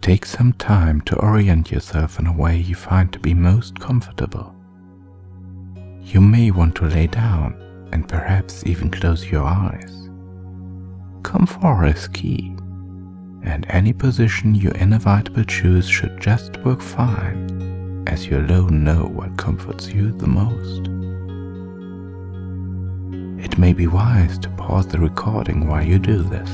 take some time to orient yourself in a way you find to be most comfortable. You may want to lay down and perhaps even close your eyes. Comfort is key, and any position you inevitably choose should just work fine, as you alone know what comforts you the most. It may be wise to pause the recording while you do this.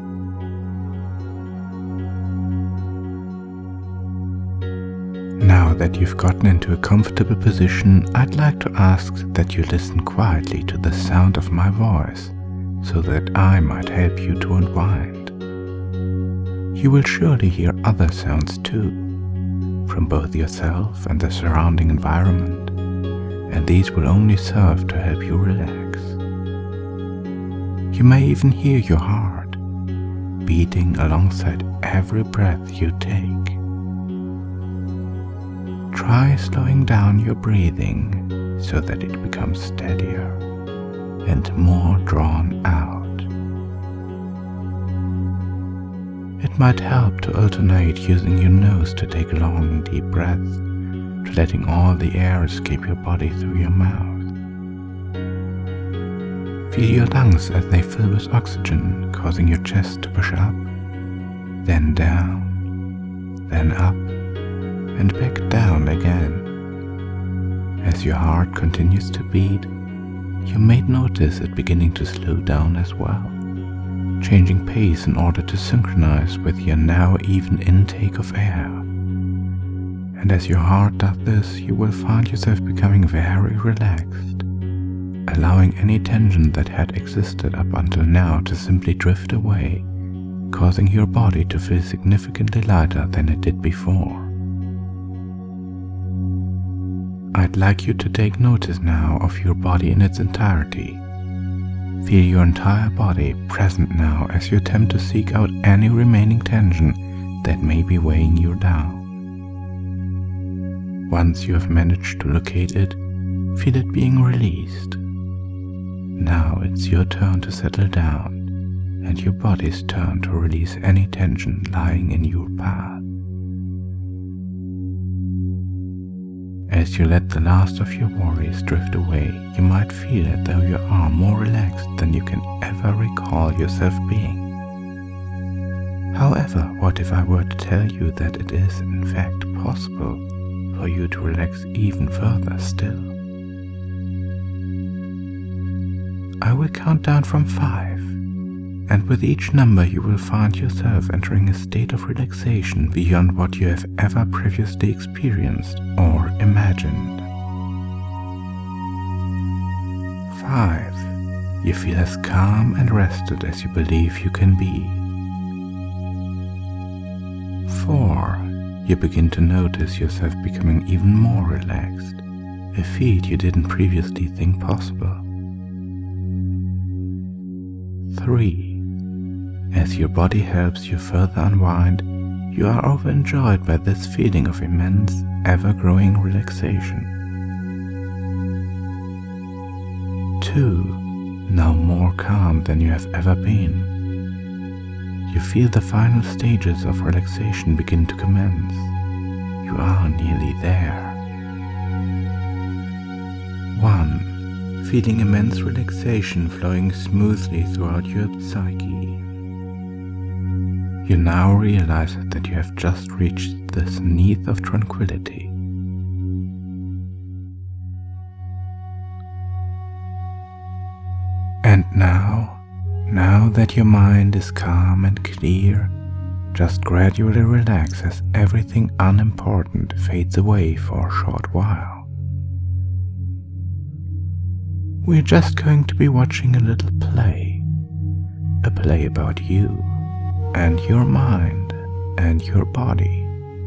Now that you've gotten into a comfortable position, I'd like to ask that you listen quietly to the sound of my voice, so that I might help you to unwind. You will surely hear other sounds too, from both yourself and the surrounding environment, and these will only serve to help you relax. You may even hear your heart beating alongside every breath you take. Try slowing down your breathing so that it becomes steadier and more drawn out. It might help to alternate using your nose to take long, deep breaths, to letting all the air escape your body through your mouth. Feel your lungs as they fill with oxygen, causing your chest to push up, then down, then up, and back down again. As your heart continues to beat, you may notice it beginning to slow down as well, changing pace in order to synchronize with your now even intake of air. And as your heart does this, you will find yourself becoming very relaxed, allowing any tension that had existed up until now to simply drift away, causing your body to feel significantly lighter than it did before. I'd like you to take notice now of your body in its entirety. Feel your entire body present now as you attempt to seek out any remaining tension that may be weighing you down. Once you have managed to locate it, feel it being released. Now it's your turn to settle down, and your body's turn to release any tension lying in your path. As you let the last of your worries drift away, you might feel as though you are more relaxed than you can ever recall yourself being. However, what if I were to tell you that it is in fact possible for you to relax even further still? I will count down from 5, and with each number you will find yourself entering a state of relaxation beyond what you have ever previously experienced or imagined. 5. You feel as calm and rested as you believe you can be. 4. You begin to notice yourself becoming even more relaxed, a feat you didn't previously think possible. 3. As your body helps you further unwind, you are overjoyed by this feeling of immense, ever-growing relaxation. 2. Now more calm than you have ever been. You feel the final stages of relaxation begin to commence. You are nearly there. 1. Feeling immense relaxation flowing smoothly throughout your psyche. You now realize that you have just reached the zenith of tranquility. And now that your mind is calm and clear, just gradually relax as everything unimportant fades away for a short while. We're just going to be watching a little play, a play about you and your mind and your body.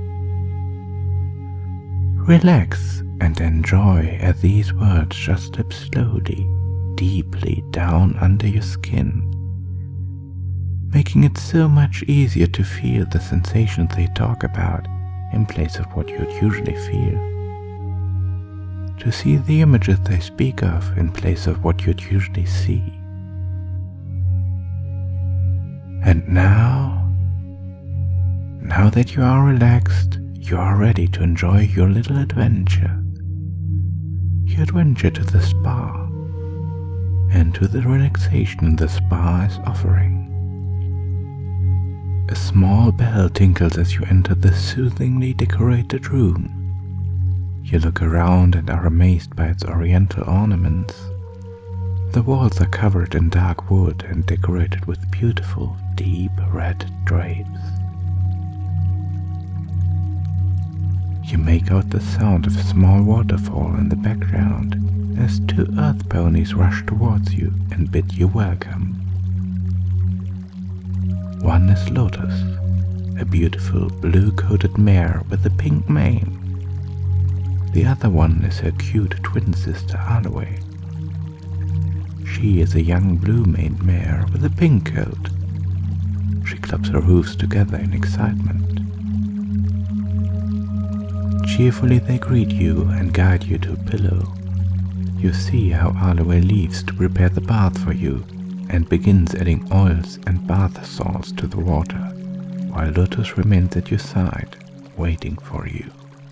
Relax and enjoy as these words just slip slowly, deeply down under your skin, making it so much easier to feel the sensations they talk about in place of what you'd usually feel, to see the images they speak of in place of what you'd usually see. And now Now that you are relaxed, you are ready to enjoy your little adventure. Your adventure to the spa, and to the relaxation the spa is offering. A small bell tinkles as you enter the soothingly decorated room. You look around and are amazed by its oriental ornaments. The walls are covered in dark wood and decorated with beautiful, deep red drapes. You make out the sound of a small waterfall in the background as two earth ponies rush towards you and bid you welcome. One is Lotus, a beautiful blue-coated mare with a pink mane. The other one is her cute twin sister Aloe. She is a young blue-maned mare with a pink coat. She claps her hooves together in excitement. Cheerfully they greet you and guide you to a pillow. You see how Aloe leaves to prepare the bath for you and begins adding oils and bath salts to the water, while Lotus remains at your side, waiting for you.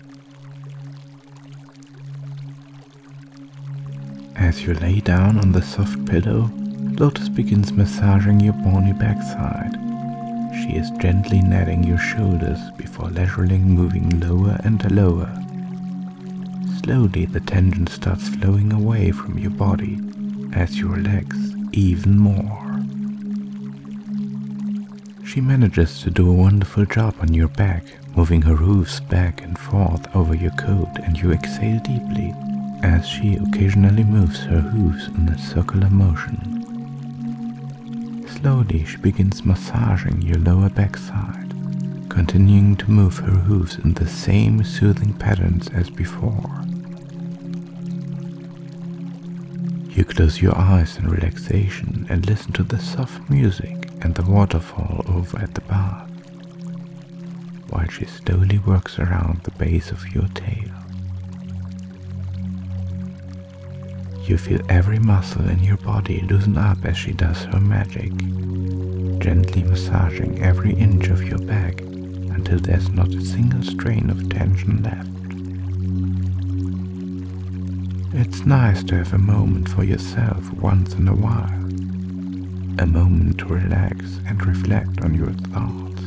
As you lay down on the soft pillow, Lotus begins massaging your bony backside. She is gently kneading your shoulders before leisurely moving lower and lower. Slowly the tension starts flowing away from your body as you relax even more. She manages to do a wonderful job on your back, moving her hooves back and forth over your coat, and you exhale deeply as she occasionally moves her hooves in a circular motion. Slowly she begins massaging your lower backside, continuing to move her hooves in the same soothing patterns as before. You close your eyes in relaxation and listen to the soft music and the waterfall over at the bath, while she slowly works around the base of your tail. You feel every muscle in your body loosen up as she does her magic, gently massaging every inch of your back until there's not a single strain of tension left. It's nice to have a moment for yourself once in a while, a moment to relax and reflect on your thoughts.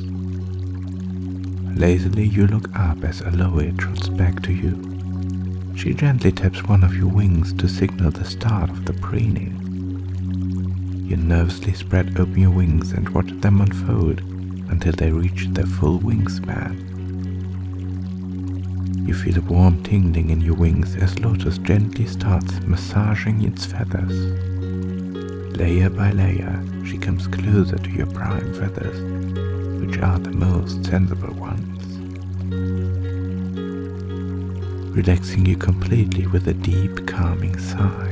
Lazily you look up as Aloe trots back to you. She gently taps one of your wings to signal the start of the preening. You nervously spread open your wings and watch them unfold until they reach their full wingspan. You feel a warm tingling in your wings as Lotus gently starts massaging its feathers. Layer by layer, she comes closer to your prime feathers, which are the most sensible ones, relaxing you completely with a deep, calming sigh.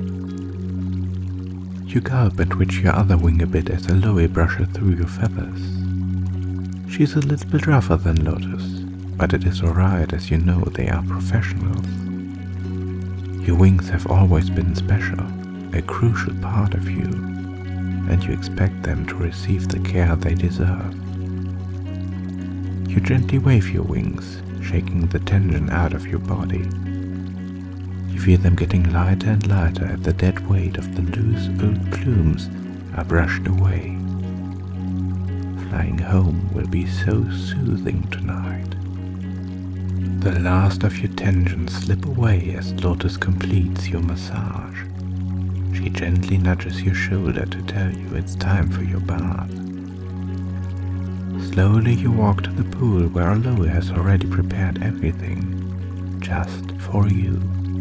You gulp and twitch your other wing a bit as Aloe brushes through your feathers. She's a little bit rougher than Lotus, but it is alright as you know they are professionals. Your wings have always been special, a crucial part of you, and you expect them to receive the care they deserve. You gently wave your wings, shaking the tension out of your body. You feel them getting lighter and lighter as the dead weight of the loose old plumes are brushed away. Flying home will be so soothing tonight. The last of your tensions slip away as Lotus completes your massage. She gently nudges your shoulder to tell you it's time for your bath. Slowly you walk to the pool where Aloe has already prepared everything, just for you.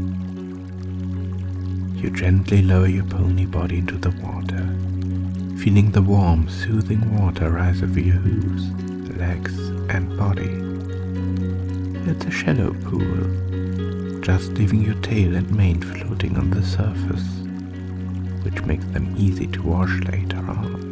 You gently lower your pony body into the water, feeling the warm, soothing water rise over your hooves, legs, and body. It's a shallow pool, just leaving your tail and mane floating on the surface, which makes them easy to wash later on.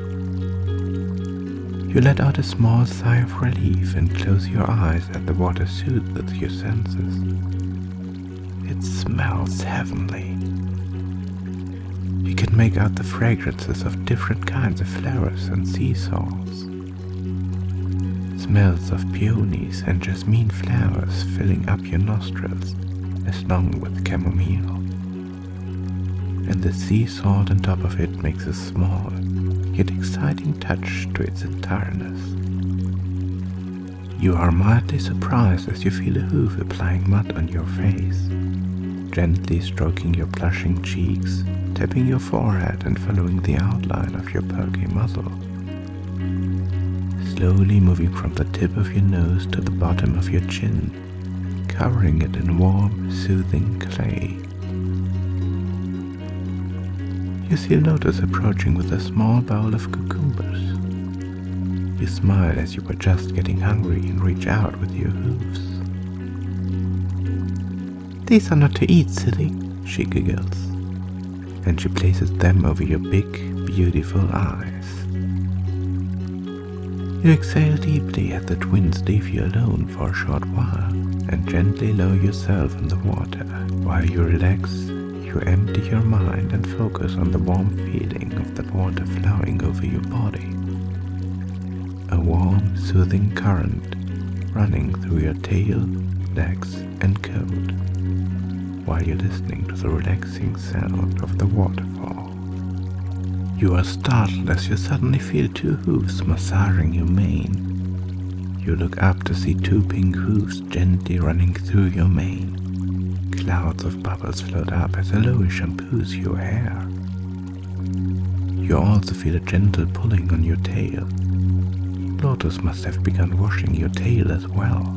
You let out a small sigh of relief and close your eyes as the water soothes your senses. It smells heavenly. You can make out the fragrances of different kinds of flowers and sea salts. smells of peonies and jasmine flowers filling up your nostrils, along with chamomile. And the sea salt on top of it makes a small, yet exciting touch to its entireness. You are mildly surprised as you feel a hoof applying mud on your face, gently stroking your blushing cheeks, tapping your forehead and following the outline of your perky muzzle. Slowly moving from the tip of your nose to the bottom of your chin, covering it in warm, soothing clay. You see Lotus approaching with a small bowl of cucumbers. You smile as you were just getting hungry and reach out with your hooves. "These are not to eat, silly," she giggles, and she places them over your big, beautiful eyes. You exhale deeply as the twins leave you alone for a short while and gently lower yourself in the water. While you relax, you empty your mind and focus on the warm feeling of the water flowing over your body. A warm, soothing current running through your tail, legs and coat, while you're listening to the relaxing sound of the waterfall. You are startled as you suddenly feel two hooves massaging your mane. You look up to see two pink hooves gently running through your mane. Clouds of bubbles float up as Aloe shampoos your hair. You also feel a gentle pulling on your tail. Lotus must have begun washing your tail as well.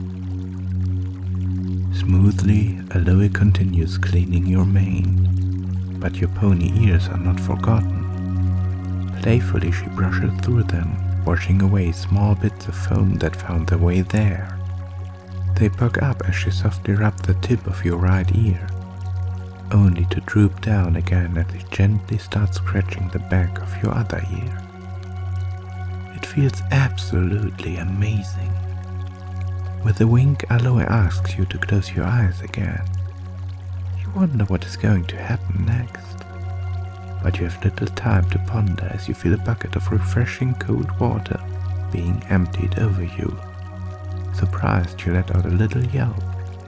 Smoothly, Aloe continues cleaning your mane, but your pony ears are not forgotten. Playfully she brushes through them, washing away small bits of foam that found their way there. They perk up as she softly rubs the tip of your right ear, only to droop down again as she gently starts scratching the back of your other ear. It feels absolutely amazing. With a wink, Aloe asks you to close your eyes again. You wonder what is going to happen next. But you have little time to ponder as you feel a bucket of refreshing cold water being emptied over you. Surprised, you let out a little yelp.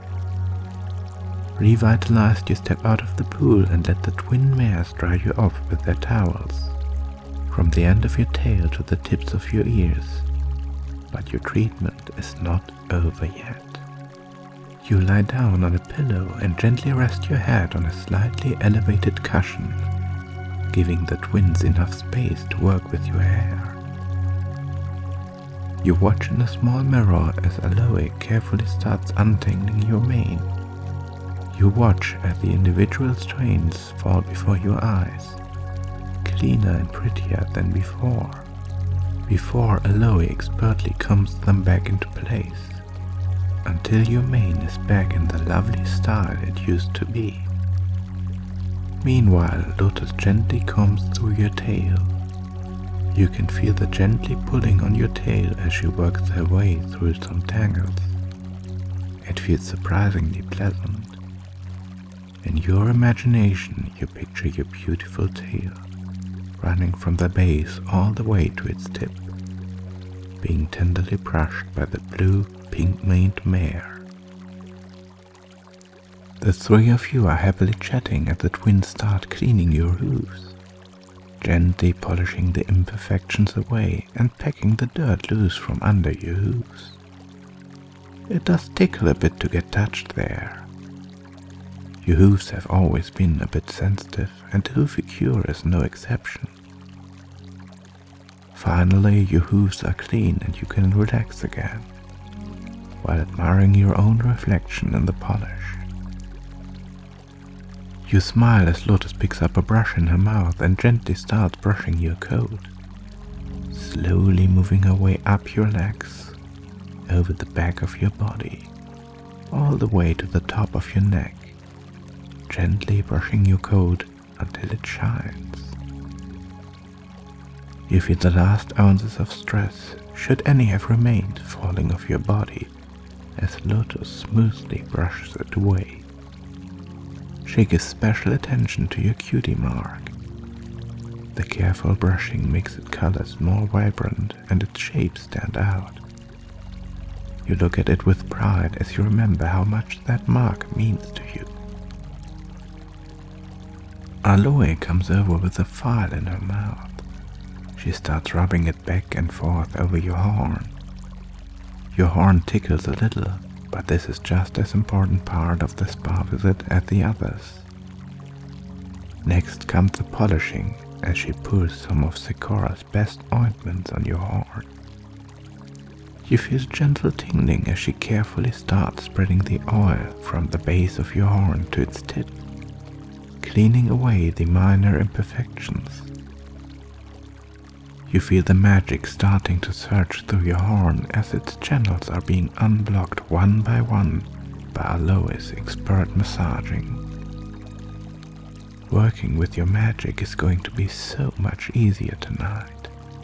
Revitalized, you step out of the pool and let the twin mares dry you off with their towels, from the end of your tail to the tips of your ears. But your treatment is not over yet. You lie down on a pillow and gently rest your head on a slightly elevated cushion, giving the twins enough space to work with your hair. You watch in a small mirror as Aloe carefully starts untangling your mane. You watch as the individual strands fall before your eyes, cleaner and prettier than before Aloe expertly combs them back into place, until your mane is back in the lovely style it used to be. Meanwhile, Lotus gently combs through your tail. You can feel the gently pulling on your tail as she works her way through some tangles. It feels surprisingly pleasant. In your imagination, you picture your beautiful tail, running from the base all the way to its tip, being tenderly brushed by the blue, pink-maned mare. The three of you are happily chatting as the twins start cleaning your hooves, gently polishing the imperfections away and pecking the dirt loose from under your hooves. It does tickle a bit to get touched there. Your hooves have always been a bit sensitive, and Hoofy-Cure is no exception. Finally, your hooves are clean and you can relax again, while admiring your own reflection in the polish. You smile as Lotus picks up a brush in her mouth and gently starts brushing your coat, slowly moving her way up your legs, over the back of your body, all the way to the top of your neck, gently brushing your coat until it shines. You feel the last ounces of stress, should any have remained, falling off your body as Lotus smoothly brushes it away. She gives special attention to your cutie mark. The careful brushing makes its colors more vibrant and its shapes stand out, You look at it with pride as you remember how much that mark means to you. Aloe comes over with a file in her mouth. She starts rubbing it back and forth over your horn. Your horn tickles a little, but this is just as important part of the spa visit as the others. Next comes the polishing, as she pours some of Sikora's best ointments on your horn. You feel gentle tingling as she carefully starts spreading the oil from the base of your horn to its tip, cleaning away the minor imperfections. You feel the magic starting to surge through your horn as its channels are being unblocked one by one by Aloe's expert massaging. Working with your magic is going to be so much easier tonight.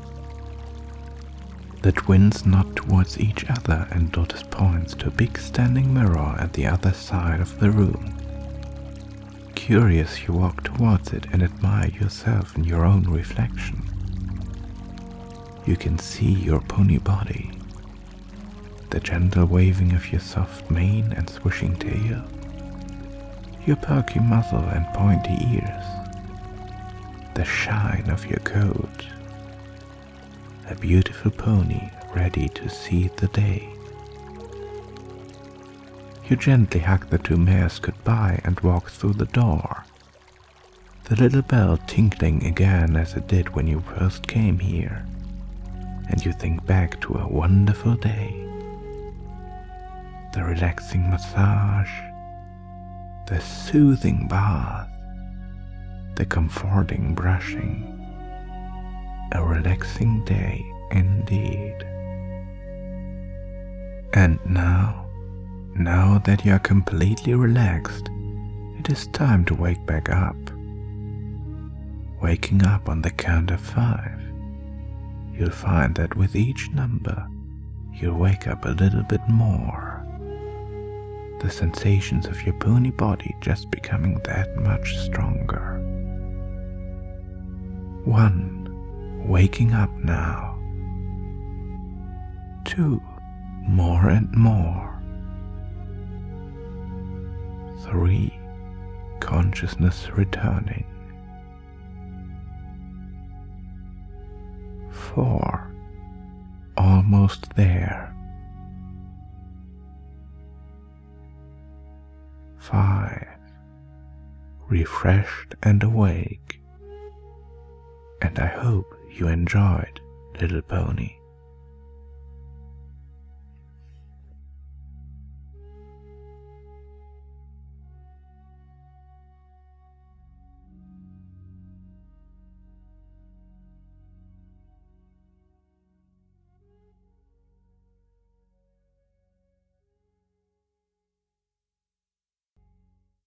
The twins nod towards each other and Lotus points to a big standing mirror at the other side of the room. Curious, you walk towards it and admire yourself in your own reflection. You can see your pony body, the gentle waving of your soft mane and swishing tail, your perky muzzle and pointy ears, the shine of your coat. A beautiful pony ready to see the day. You gently hug the two mares goodbye and walk through the door, the little bell tinkling again as it did when you first came here, and you think back to a wonderful day. The relaxing massage, the soothing bath, the comforting brushing. A relaxing day indeed. And now that you are completely relaxed, it is time to wake back up. Waking up on the count of 5, you'll find that with each number, you'll wake up a little bit more. The sensations of your pony body just becoming that much stronger. 1. Waking up now. 2. More and more. 3. Consciousness returning. 4. Almost there. 5. Refreshed and awake. And I hope you enjoyed, little pony.